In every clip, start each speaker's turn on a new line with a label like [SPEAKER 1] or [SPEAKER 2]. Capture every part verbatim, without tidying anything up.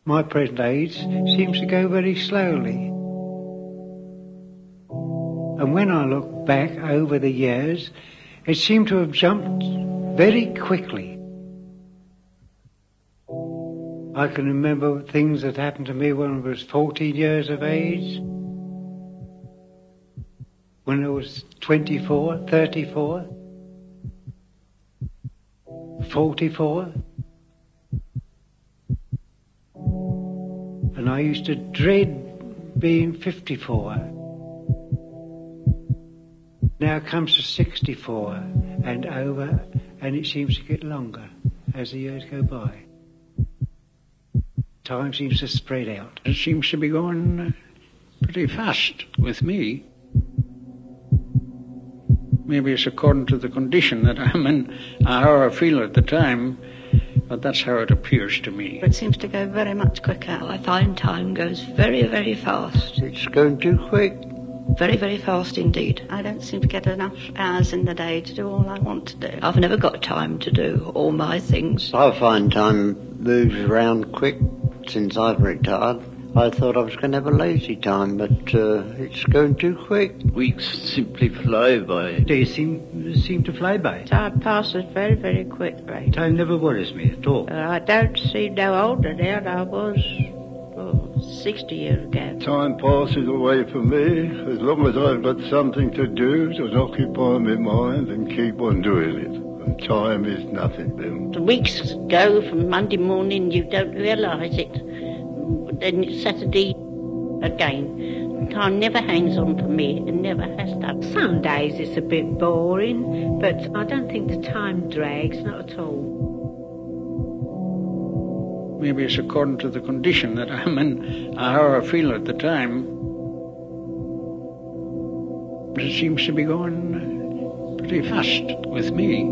[SPEAKER 1] My present age seems to go very slowly. And when I look back over the years, it seemed to have jumped very quickly. I can remember things that happened to me when I was fourteen years of age, when I was twenty-four, thirty-four, forty-four. And I used to dread being fifty-four. Now it comes to sixty-four and over, and it seems to get longer as the years go by. Time seems to spread out.
[SPEAKER 2] It seems to be going pretty fast with me. Maybe it's according to the condition that I'm in, how I feel at the time, but that's how it appears to me.
[SPEAKER 3] It seems to go very much quicker. I find time goes very, very fast.
[SPEAKER 4] It's going too quick.
[SPEAKER 3] Very, very fast indeed. I don't seem to get enough hours in the day to do all I want to do. I've never got time to do all my things.
[SPEAKER 4] I find time moves around quick since I've retired. I thought I was going to have a lazy time, but uh, it's going too quick.
[SPEAKER 5] Weeks simply fly by.
[SPEAKER 1] Days seem, seem to fly by.
[SPEAKER 6] Time passes very, very quick, right?
[SPEAKER 1] Time never worries me at all.
[SPEAKER 6] Uh, I don't seem no older now than I was oh, sixty years ago.
[SPEAKER 7] Time passes away for me as long as I've got something to do to occupy my mind and keep on doing it. And time is nothing then.
[SPEAKER 6] The weeks go from Monday morning, you don't realise it. Then it's Saturday again. Time never hangs on for me. It never has done.
[SPEAKER 8] Some days it's a bit boring, but I don't think the time drags, not at all.
[SPEAKER 2] Maybe it's according to the condition that I'm in, how I feel at the time. It seems to be going pretty fast with me.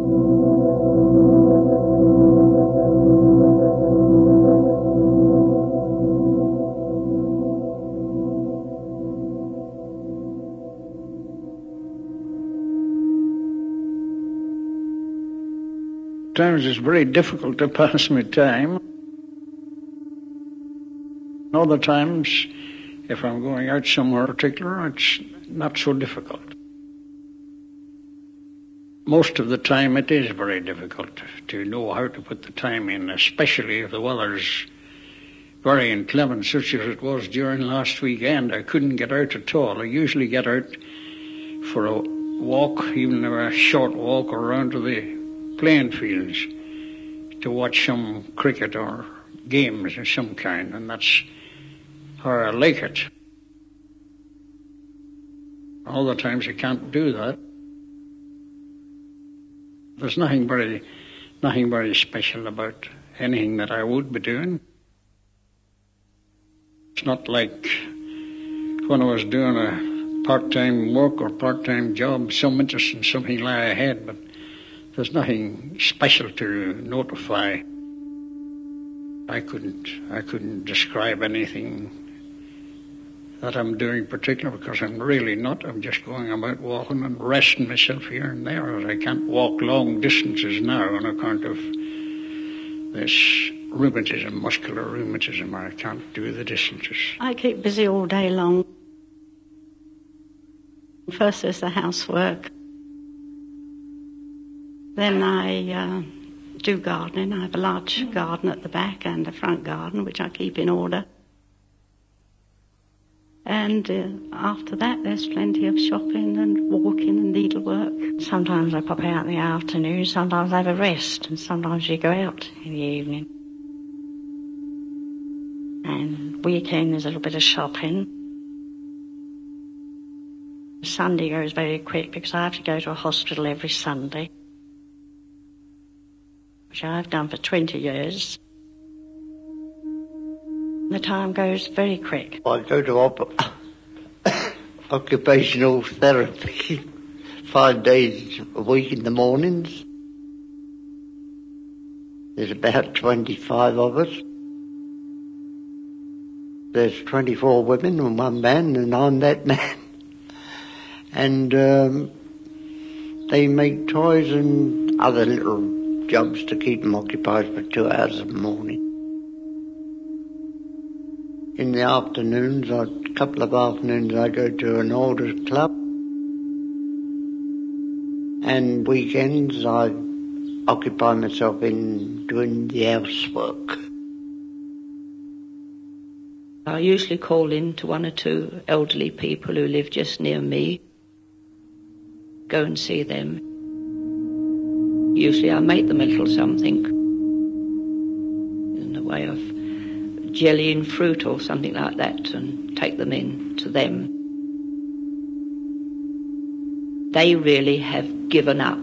[SPEAKER 2] Sometimes it's very difficult to pass my time. Other times, if I'm going out somewhere particular, it's not so difficult. Most of the time it is very difficult to know how to put the time in, especially if the weather's very inclement, such as it was during last weekend. I couldn't get out at all. I usually get out for a walk, even a short walk around to the playing fields to watch some cricket or games of some kind, and that's how I like it. Other times I can't do that. There's nothing very, nothing very special about anything that I would be doing. It's not like when I was doing a part-time work or part-time job, some interest in something lie ahead, but there's nothing special to notify. I couldn't, I couldn't describe anything that I'm doing particular because I'm really not. I'm just going about walking and resting myself here and there. I can't walk long distances now on account of this rheumatism, muscular rheumatism. I can't do the distances.
[SPEAKER 3] I keep busy all day long. First there's the housework. Then I uh, do gardening. I have a large garden at the back and a front garden, which I keep in order. And uh, after that, there's plenty of shopping and walking and needlework.
[SPEAKER 8] Sometimes I pop out in the afternoon, sometimes I have a rest, and sometimes you go out in the evening. And weekend, there's a little bit of shopping. Sunday goes very quick because I have to go to a hospital every Sunday, which I've done for twenty years. The time goes very quick.
[SPEAKER 4] I go to op- occupational therapy five days a week in the mornings. There's about twenty-five of us. There's twenty-four women and one man, and I'm that man. And um, they make toys and other little jobs to keep them occupied for two hours in the morning. In the afternoons, a couple of afternoons, I go to an orders club. And weekends, I occupy myself in doing the housework.
[SPEAKER 3] I usually call in to one or two elderly people who live just near me. Go and see them. Usually I make them a little something in the way of jelly and fruit or something like that and take them in to them. They really have given up.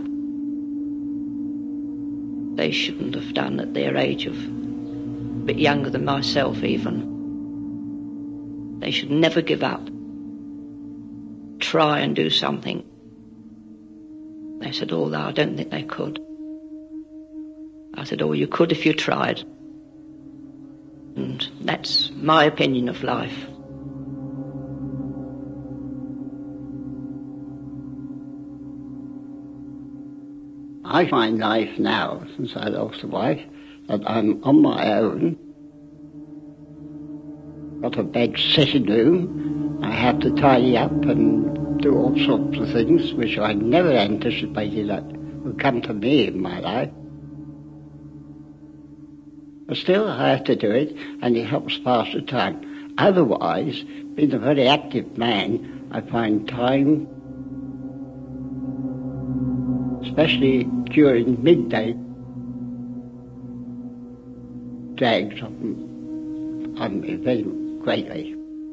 [SPEAKER 3] They shouldn't have done at their age, of a bit younger than myself even. They should never give up. Try and do something. They said, oh, I don't think they could. I said, oh, you could if you tried. And that's my opinion of life.
[SPEAKER 9] I find life now, since I lost a wife, that I'm on my own. Got a big sitting room. I have to tidy up and do all sorts of things which I never anticipated that would come to me in my life. But still I have to do it, and it helps pass the time. Otherwise, being a very active man, I find time, especially during midday, drags on, on me very greatly.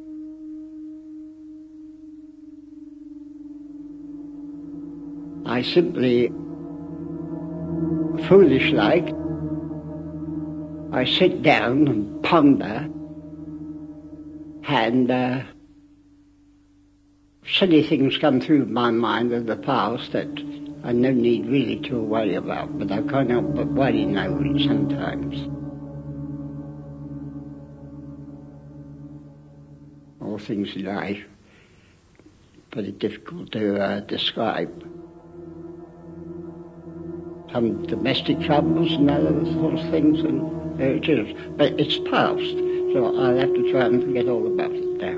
[SPEAKER 9] I simply, foolish like, I sit down and ponder, and uh, silly things come through my mind of the past that I no need really to worry about, but I can't help but worry now sometimes. All things in life, very difficult to uh, describe. Some domestic troubles and other sort of things, and there it is. But it's past, so I'll have to try and forget all about it now.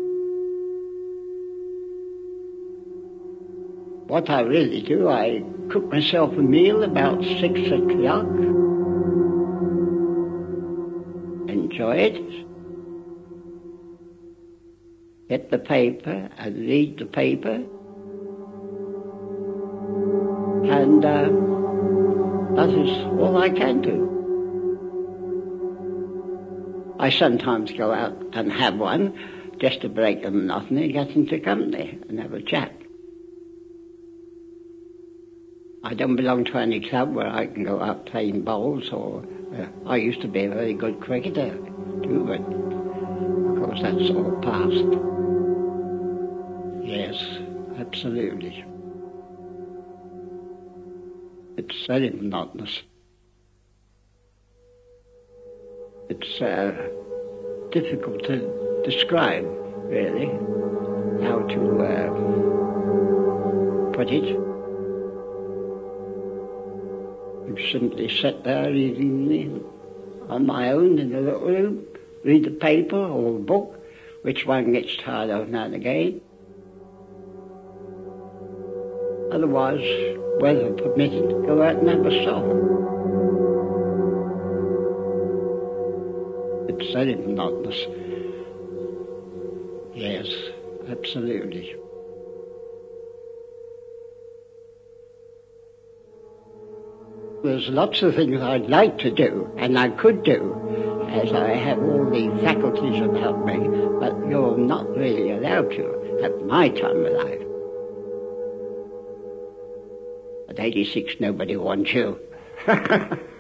[SPEAKER 9] What I really do, I cook myself a meal about six o'clock. Enjoy it. Get the paper and read the paper. And uh, that is all I can do. I sometimes go out and have one just to break the monotony, get into company and have a chat. I don't belong to any club where I can go out playing bowls, or uh, I used to be a very good cricketer too, but of course that's all past. Yes, absolutely. It's very monotonous. It's uh, difficult to describe, really, how to uh, put it. You simply sit there evening on my own in the little room, read the paper or a book, which one gets tired of now and again. Otherwise, weather permitted, go out and have a song. It's very monotonous. Yes, absolutely. There's lots of things I'd like to do, and I could do, as I have all the faculties about me, but you're not really allowed to at my time of life. At eighty-six, nobody wants you.